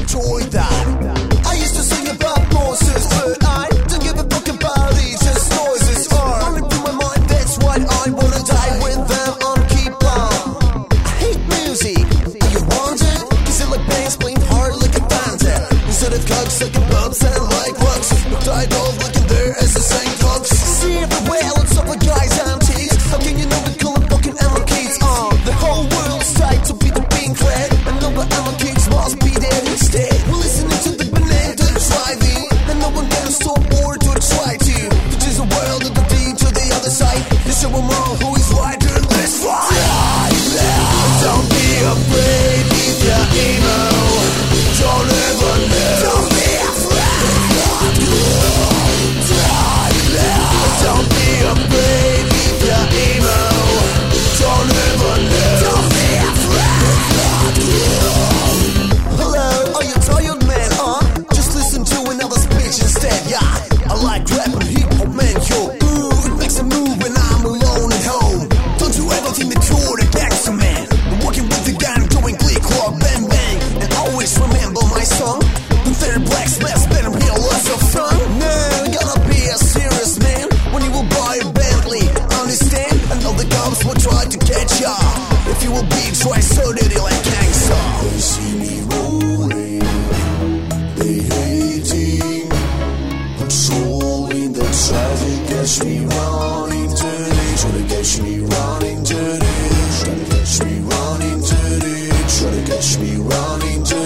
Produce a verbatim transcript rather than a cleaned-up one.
enjoy that. I used to sing about Moses, but I don't give a fuck about it, just noises are running through my mind, that's why I wanna die with them on keep on. I hate music, are you wanted? Cause it like bangs playing hard like a panda. Instead of cogs sucking bumps and like rocks, but I don't looking there as the same cogs. See everywhere, let's up with guys antiques. How can you know the color fucking ammo kids on? The whole world's tied to be the pink red, and no but ammo kids must be there instead. We're listening to the banana driving, and no one can stop or to try to. This is a world of the deep to the other side. They show them all who is right during this fight. Don't be afraid if you're emo. Don't ever know. Don't be afraid. Don't be afraid if you're emo. Don't ever know. Don't be afraid. Hello, are you tired, man? Huh? Just listen to another speech instead. Yeah, I like rap and hip hop, man. Yo, ooh, it makes a move when I'm alone at home. Don't you ever think that you're the gangster, man? I'm working with the gun, doing click, rock, bang, bang, and always remember my song. The third black smash, better hear lots of fun. No, you gotta be a serious man when you will buy a Bentley. Understand? And all the cops will try to catch ya. If you will be, try so dirty like gangsta. They see me rolling, they hating, patrolling the traffic, catch me running dirty, try to catch me running dirty, try to catch me running dirty, try to catch me running dirty.